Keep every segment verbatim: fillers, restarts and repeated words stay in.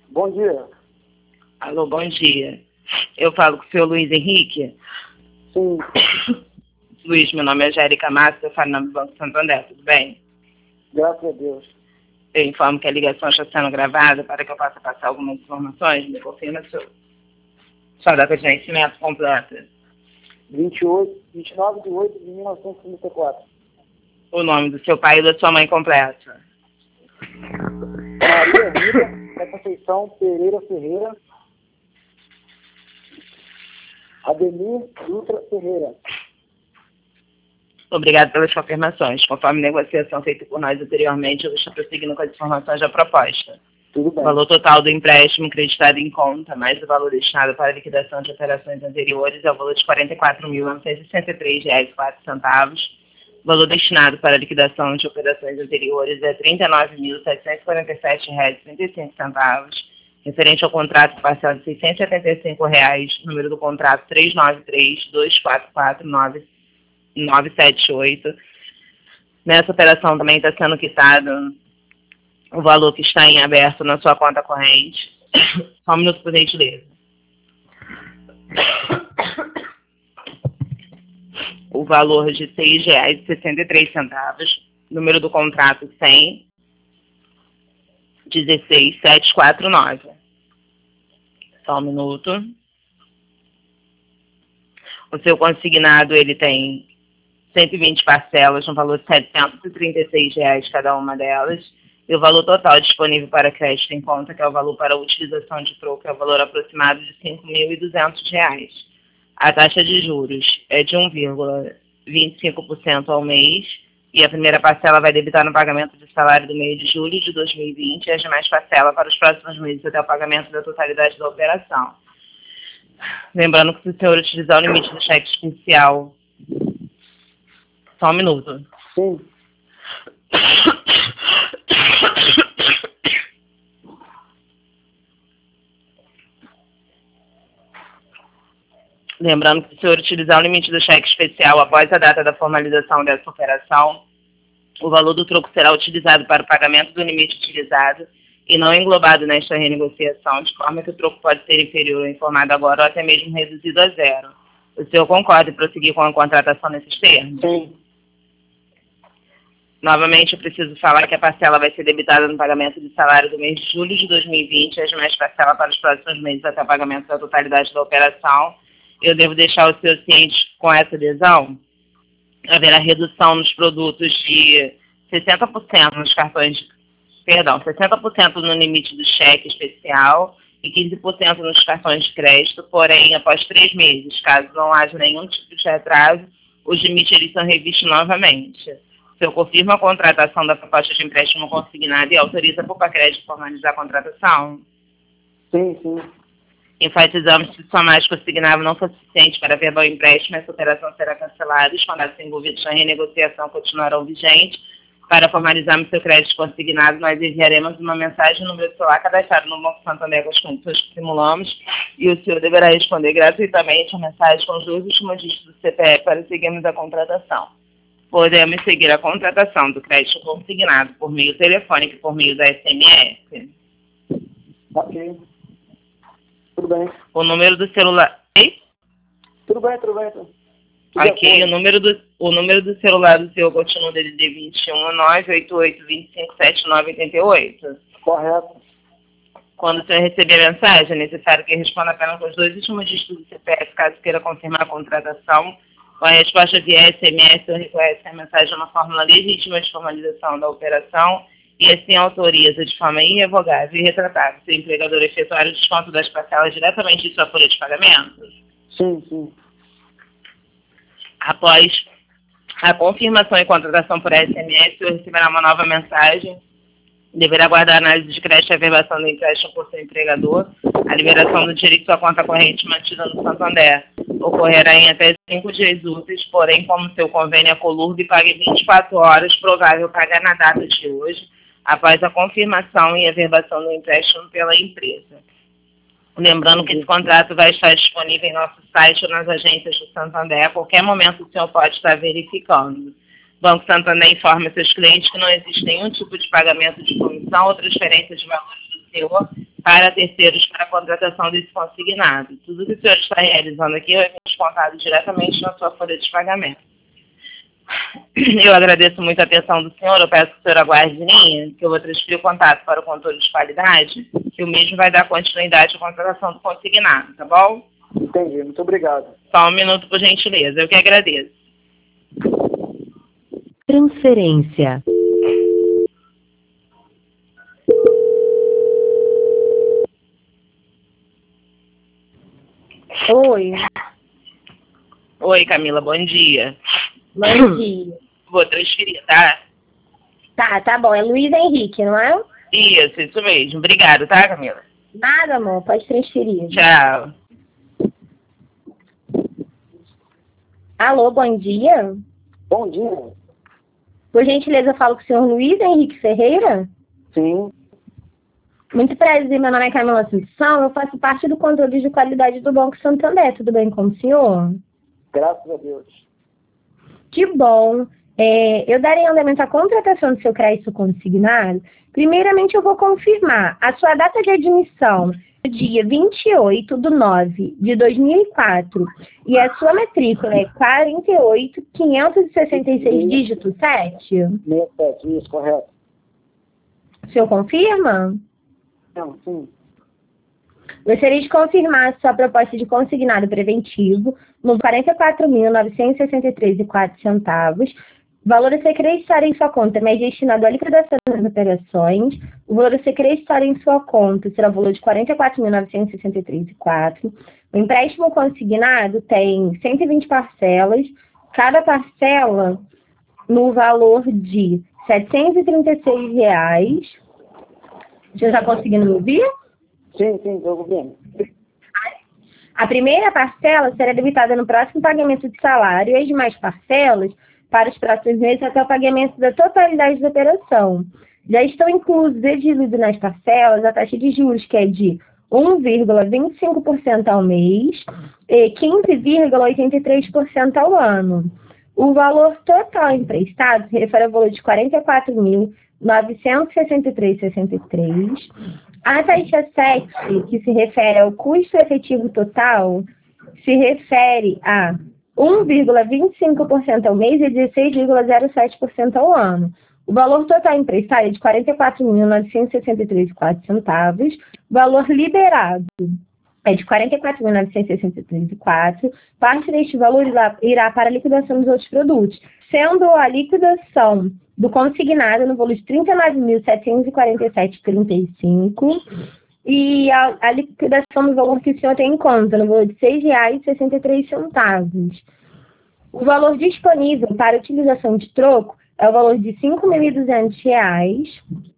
Bom dia. Alô, bom dia. Eu falo com o senhor Luiz Henrique? Sim. Luiz, meu nome é Jérica Massa, eu falo no Banco Santander, tudo bem? Graças a Deus. Eu informo que a ligação está sendo gravada para que eu possa passar algumas informações. Me confirma seu, sua data de nascimento completa. vinte e oito, vinte e nove de oito de mil novecentos e trinta e quatro. O nome do seu pai e da sua mãe completa. Maria Rita da Conceição Pereira Ferreira. Ademir Dutra Ferreira. Obrigado pelas confirmações. Conforme negociação feita por nós anteriormente, eu estou prosseguindo com as informações da proposta. Tudo bem. O valor total do empréstimo creditado em conta, mais o valor destinado para a liquidação de operações anteriores, é o valor de quarenta e quatro mil novecentos e sessenta e três reais e quatro centavos. O valor destinado para a liquidação de operações anteriores é trinta e nove mil setecentos e quarenta e sete reais e trinta e cinco centavos. Referente ao contrato parcial de seiscentos e setenta e cinco reais, número do contrato três nove três, dois quatro quatro, nove nove sete oito. Nessa operação também está sendo quitado o valor que está em aberto na sua conta corrente. Só um minuto, por gentileza. O valor de seis reais e sessenta e três centavos. Número do contrato cem, dezesseis mil setecentos e quarenta e nove. Só um minuto. O seu consignado, ele tem cento e vinte parcelas, no valor de setecentos e trinta e seis reais cada uma delas. E o valor total disponível para crédito em conta, que é o valor para a utilização de troco, é o valor aproximado de cinco mil e duzentos reais. A taxa de juros é de um vírgula vinte e cinco por cento ao mês, e a primeira parcela vai debitar no pagamento do salário do mês de julho de dois mil e vinte e as demais parcelas para os próximos meses até o pagamento da totalidade da operação. Lembrando que se o senhor utilizar o limite do cheque especial... Só um minuto. Sim. Lembrando que se o senhor utilizar o limite do cheque especial após a data da formalização dessa operação, o valor do troco será utilizado para o pagamento do limite utilizado e não englobado nesta renegociação, de forma que o troco pode ser inferior ao informado agora ou até mesmo reduzido a zero. O senhor concorda em prosseguir com a contratação nesses termos? Sim. Novamente, eu preciso falar que a parcela vai ser debitada no pagamento de salário do mês de julho de dois mil e vinte e as demais parcelas para os próximos meses até o pagamento da totalidade da operação. Eu devo deixar o senhor ciente com essa adesão? Haverá redução nos produtos de sessenta por cento nos cartões, perdão, sessenta por cento no limite do cheque especial e quinze por cento nos cartões de crédito, porém, após três meses, caso não haja nenhum tipo de atraso, os limites eles são revistos novamente. O senhor confirma a contratação da proposta de empréstimo consignado e autoriza a Pupacred formalizar a contratação? Sim, sim. Enfatizamos que se sua mais consignável não for suficiente para verbal empréstimo, essa operação será cancelada e os mandatos envolvidos na renegociação continuarão vigentes. Para formalizarmos seu crédito consignado, nós enviaremos uma mensagem no número de celular cadastrado no Banco Santander com as condições que simulamos e o senhor deverá responder gratuitamente a mensagem com os dois últimos dígitos do C P F para seguirmos a contratação. Podemos seguir a contratação do crédito consignado por meio telefônico e por meio da S M S. Ok. Tudo bem. O número do celular... Ei? Tudo bem, tudo bem. Tudo ok, o número, do, o número do celular do senhor continua D D D vinte e um, nove oito oito, dois cinco sete nove oito oito. Correto. Quando o senhor receber a mensagem, é necessário que responda apenas com os dois últimos dígitos do C P F, caso queira confirmar a contratação. Com a resposta via S M S, o senhor reconhece que a mensagem é uma fórmula legítima de formalização da operação e assim autoriza de forma irrevogável e retratável seu empregador efetuar o desconto das parcelas diretamente de sua folha de pagamento? Sim, sim. Após a confirmação e contratação por S M S, o senhor receberá uma nova mensagem. Deverá aguardar a análise de crédito e a verbação do empréstimo por seu empregador. A liberação do direito à conta corrente mantida no Santander ocorrerá em até cinco dias úteis, porém, como seu convênio é colurdo e paga em vinte e quatro horas, provável pagar na data de hoje, após a confirmação e a verbação do empréstimo pela empresa. Lembrando que esse contrato vai estar disponível em nosso site ou nas agências do Santander. A qualquer momento o senhor pode estar verificando. O Banco Santander informa seus clientes que não existe nenhum tipo de pagamento de comissão ou transferência de valores do senhor para terceiros para a contratação desse consignado. Tudo que o senhor está realizando aqui vai vir descontado diretamente na sua folha de pagamento. Eu agradeço muito a atenção do senhor, eu peço que o senhor aguarde em linha, que eu vou transferir o contato para o controle de qualidade, que o mesmo vai dar continuidade à contratação do consignado, tá bom? Entendi, muito obrigado. Só um minuto, por gentileza, eu que agradeço. Transferência. Oi. Oi, Camila, bom dia. Bom dia. Vou transferir, tá? Tá, tá bom. É Luiz Henrique, não é? Isso, isso mesmo. Obrigado, tá, Camila? Nada, amor. Pode transferir. Tchau. Alô, bom dia. Bom dia. Por gentileza, eu falo com o senhor Luiz Henrique Ferreira? Sim. Muito prazer, meu nome é Camila Assunção, eu faço parte do controle de qualidade do Banco Santander. Tudo bem com o senhor? Graças a Deus. Que bom. É, eu darei andamento à contratação do seu crédito consignado. Primeiramente, eu vou confirmar a sua data de admissão no dia vinte e oito de nove de dois mil e quatro e a sua matrícula é quarenta e oito, quinhentos e sessenta e seis, dígito sete? sessenta e sete, isso, correto. O senhor confirma? Não, sim. Gostaria de confirmar a sua proposta de consignado preventivo no quarenta e quatro mil, novecentos e sessenta e três reais e quatro centavos. O valor a ser creditado em sua conta, mas destinado à liquidação das operações. O valor a ser creditado em sua conta será o valor de quarenta e quatro mil, novecentos e sessenta e três reais e quatro centavos. O empréstimo consignado tem cento e vinte parcelas, cada parcela no valor de setecentos e trinta e seis reais. Você está conseguindo me ouvir? Sim, sim, estou ouvindo. A primeira parcela será debitada no próximo pagamento de salário e as demais parcelas para os próximos meses até o pagamento da totalidade da operação. Já estão inclusos e diluídos nas parcelas a taxa de juros, que é de um vírgula vinte e cinco por cento ao mês e quinze vírgula oitenta e três por cento ao ano. O valor total emprestado se refere ao valor de quarenta e quatro mil, novecentos e sessenta e três reais e sessenta e três centavos. A taxa sete, que se refere ao custo efetivo total, se refere a um vírgula vinte e cinco por cento ao mês e dezesseis vírgula zero sete por cento ao ano. O valor total emprestado é de quarenta e quatro mil, novecentos e sessenta e três reais e quatro centavos. O valor liberado é de quarenta e quatro mil, novecentos e sessenta e três reais e quatro centavos. Parte deste valor irá para a liquidação dos outros produtos, sendo a liquidação do consignado no valor de trinta e nove mil, setecentos e quarenta e sete reais e trinta e cinco centavos. E a, a liquidação do valor que o senhor tem em conta, no valor de seis reais e sessenta e três centavos. O valor disponível para utilização de troco é o valor de cinco mil e duzentos reais.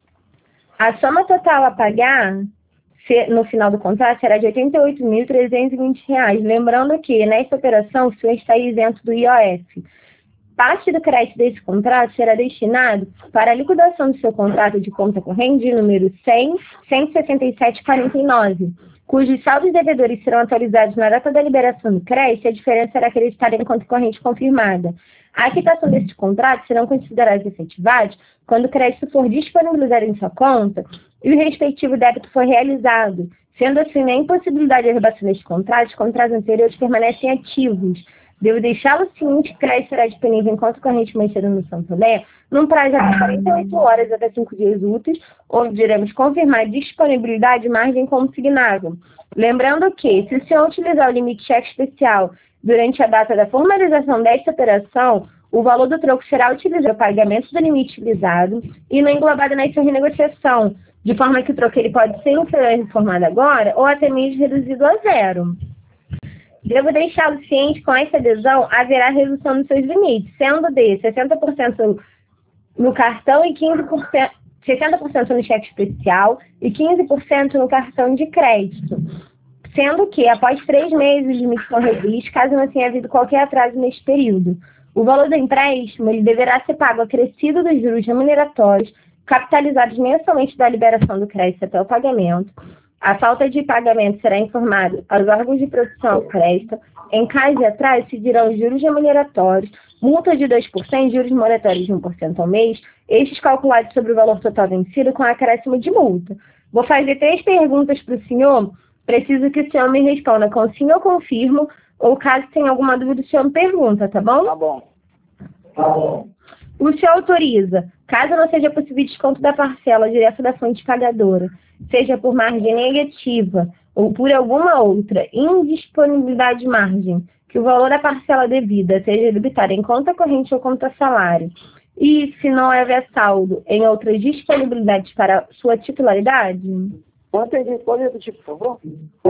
A soma total a pagar no final do contrato será de oitenta e oito mil, trezentos e vinte reais. Lembrando que, nesta operação, o senhor está isento do I O F. Parte do crédito desse contrato será destinado para a liquidação do seu contrato de conta corrente de número cem, cento e sessenta e sete, quarenta e nove, cujos saldos devedores serão atualizados na data da liberação do crédito e a diferença será acreditada em conta corrente confirmada. A quitação desses contratos serão considerados efetivados quando o crédito for disponibilizado em sua conta e o respectivo débito for realizado. Sendo assim, na impossibilidade de arrebação destes contratos, os contratos anteriores permanecem ativos. Devo deixá-lo ciente que o crédito será disponível em conta corrente mantido no Santander num prazo de até quarenta e oito horas até cinco dias úteis, onde iremos confirmar a disponibilidade de margem consignável. Lembrando que, se o senhor utilizar o limite cheque especial durante a data da formalização desta operação, o valor do troco será utilizado para o pagamento do limite utilizado e não englobado nessa renegociação, de forma que o troco ele pode ser reformado agora ou até mesmo reduzido a zero. Devo deixá-lo ciente que com essa adesão haverá redução nos seus limites, sendo de sessenta por cento no cartão e quinze por cento, sessenta por cento no cheque especial e quinze por cento no cartão de crédito. Sendo que, após três meses, os limites são revistos, caso não tenha havido qualquer atraso neste período. O valor do empréstimo ele deverá ser pago acrescido dos juros remuneratórios, capitalizados mensalmente da liberação do crédito até o pagamento. A falta de pagamento será informada aos órgãos de produção ao crédito. Em caso de atraso, se dirão juros remuneratórios, multa de dois por cento, juros moratórios de um por cento ao mês, estes calculados sobre o valor total vencido com acréscimo de multa. Vou fazer três perguntas para o senhor. Preciso que o senhor me responda com sim ou confirmo, ou caso tenha alguma dúvida, o senhor me pergunta, tá bom? Tá bom. Tá bom. O senhor autoriza, caso não seja possível desconto da parcela direto da fonte pagadora, seja por margem negativa ou por alguma outra indisponibilidade de margem, que o valor da parcela devida seja debitado em conta corrente ou conta salário, e se não houver saldo em outras disponibilidades para sua titularidade? Não entendi. Pode repetir, por favor?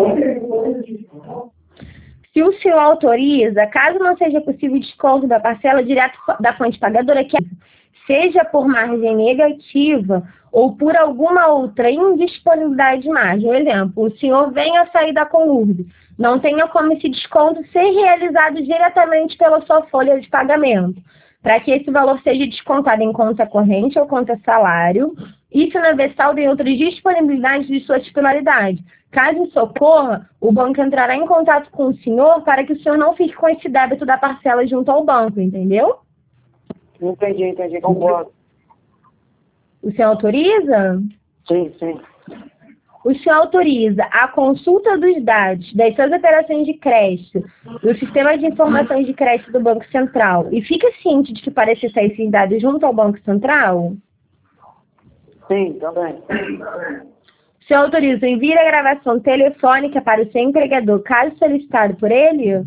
Se o senhor autoriza, caso não seja possível desconto da parcela direto da fonte pagadora, que seja por margem negativa ou por alguma outra indisponibilidade de margem. Por exemplo, o senhor venha a sair da Conurb, não tenha como esse desconto ser realizado diretamente pela sua folha de pagamento, para que esse valor seja descontado em conta corrente ou conta salário, e se não houver saldo em outras disponibilidades de sua titularidade. Caso isso ocorra, o banco entrará em contato com o senhor para que o senhor não fique com esse débito da parcela junto ao banco, entendeu? Entendi, entendi. Concordo. O senhor autoriza? Sim, sim. O senhor autoriza a consulta dos dados das suas operações de crédito do Sistema de Informações de Crédito do Banco Central e fica ciente de que para acessar esses dados junto ao Banco Central? Sim, também. O senhor autoriza o envio da gravação telefônica para o seu empregador, caso solicitado por ele?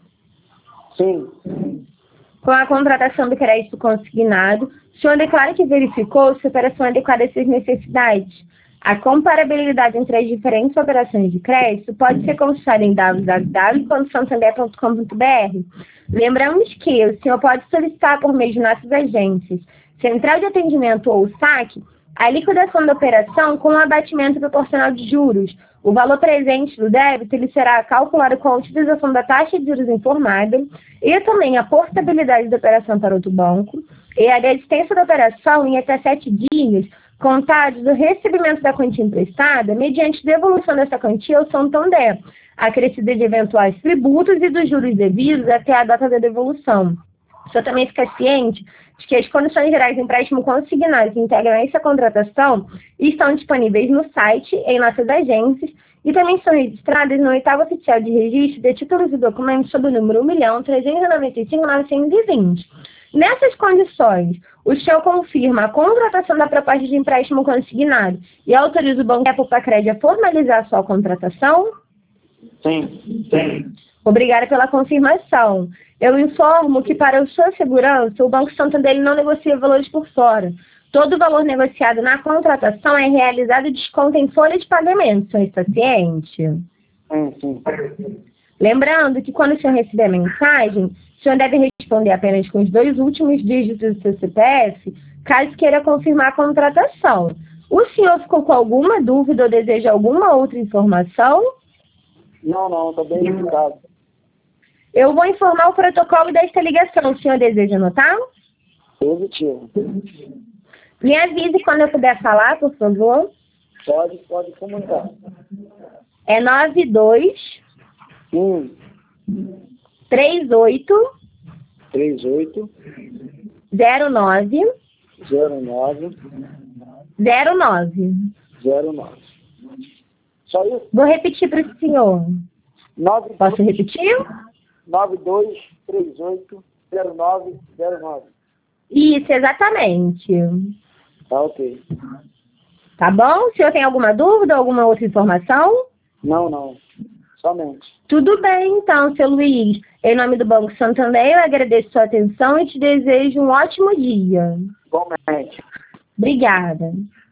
Sim. Com a contratação do crédito consignado, o senhor declara que verificou se a operação é adequada às suas necessidades. A comparabilidade entre as diferentes operações de crédito pode ser consultada em w w w ponto santander ponto com ponto b r. Lembramos que o senhor pode solicitar por meio de nossas agências, Central de Atendimento ou saque, a liquidação da operação com um abatimento proporcional de juros. O valor presente do débito ele será calculado com a utilização da taxa de juros informada e também a portabilidade da operação para outro banco e a desistência da operação em até sete dias, contados do recebimento da quantia emprestada, mediante devolução dessa quantia ao Santander, acrescida de eventuais tributos e dos juros devidos até a data da devolução. O senhor também fica ciente de que as condições gerais de empréstimo consignado que integram essa contratação estão disponíveis no site, em nossas agências, e também são registradas no oitavo oficial de registro de títulos e documentos sob o número um milhão trezentos e noventa e cinco mil novecentos e vinte. Nessas condições, o senhor confirma a contratação da proposta de empréstimo consignado e autoriza o Banco Apple Pacred a formalizar a sua contratação? Sim, sim. Obrigada pela confirmação. Eu informo que, para a sua segurança, o Banco Santander não negocia valores por fora. Todo o valor negociado na contratação é realizado e desconto em folha de pagamento. O senhor está ciente? Sim, sim. Lembrando que, quando o senhor receber a mensagem, o senhor deve responder apenas com os dois últimos dígitos do seu C P F, caso queira confirmar a contratação. O senhor ficou com alguma dúvida ou deseja alguma outra informação? Não, não, está bem explicado. Eu vou informar o protocolo desta ligação. O senhor deseja anotar? Positivo. Me avise quando eu puder falar, por favor. Pode, pode comunicar. É nove dois um, três oito três oito, zero nove zero nove, zero nove. zero nove. Só isso? Vou repetir para o senhor. nove, Posso repetir? nove dois três oito zero nove zero nove. Isso, exatamente. Tá ok. Tá bom? O senhor tem alguma dúvida, alguma outra informação? Não, não. Somente. Tudo bem, então, seu Luiz. Em nome do Banco Santander, eu agradeço sua atenção e te desejo um ótimo dia. Igualmente. Obrigada.